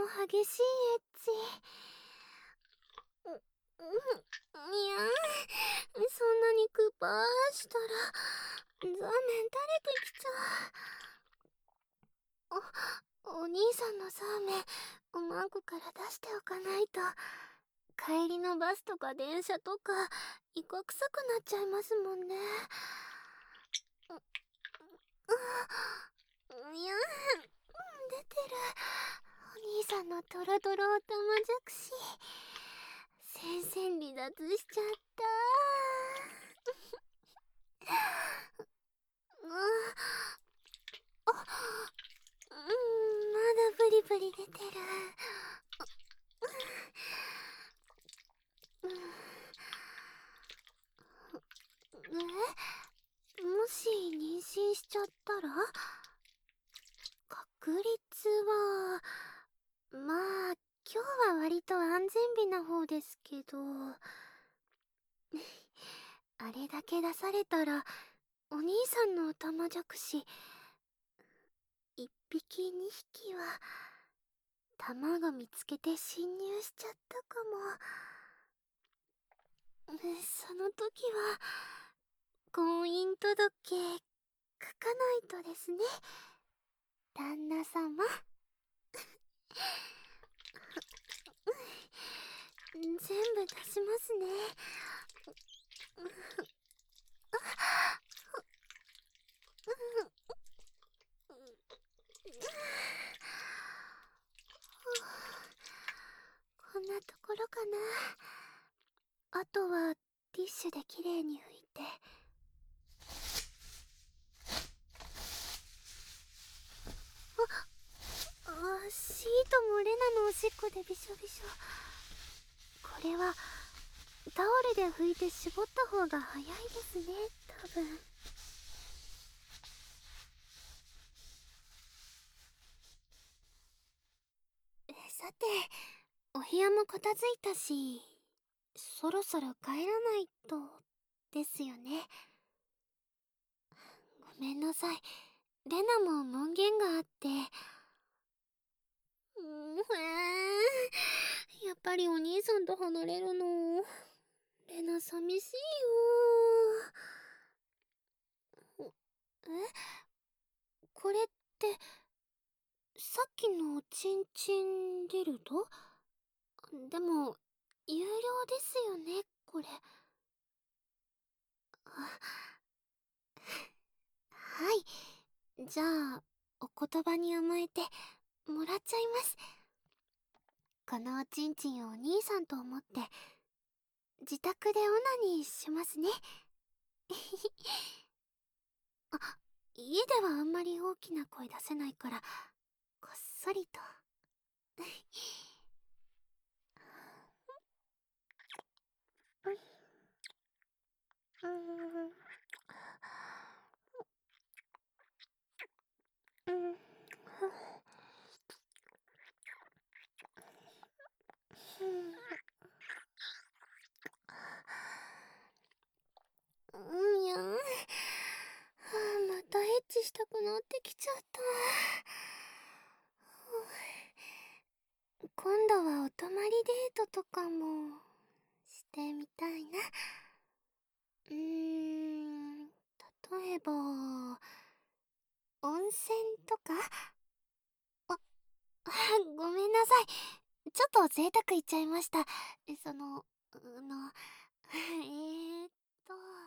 激しいエッチ。いや、そんなにクパーしたら残念、垂れてきちゃう。お兄さんのサーメンおまんこから出しておかないと、帰りのバスとか電車とかイカ臭くなっちゃいますもんね。いや、出てる。お兄さんのドロドロおたまじゃくし、戦線離脱しちゃった。まだブリブリ出てる。もし妊娠しちゃったら、確率はまあ今日は割と安全日な方ですけど、あれだけ出されたらお兄さんのおたまじゃくし1匹2匹は卵見つけて侵入しちゃったかも。その時は婚姻届書かないとですね、旦那様。全部出しますね。こんなところかな。あとはティッシュできれいに拭いて。シートもレナのおしっこでびしょびしょ。これはタオルで拭いて絞った方が早いですね、多分。さて、お部屋も片付いたし、そろそろ帰らないとですよね。ごめんなさい、レナも門限があって。やっぱりお兄さんと離れるのレナ寂しいよ。これってさっきのチンチンディルド？でも有料ですよね、これ。はい、じゃあお言葉に甘えてもらっちゃいます。このおちんちんをお兄さんと思って自宅でオナニーしますね。あ、家ではあんまり大きな声出せないからこっそりと。いや、またエッチしたくなってきちゃった。今度はお泊まりデートとかもしてみたいな。例えば温泉とか。あ、ごめんなさい、ちょっと贅沢言っちゃいました。その、えーっと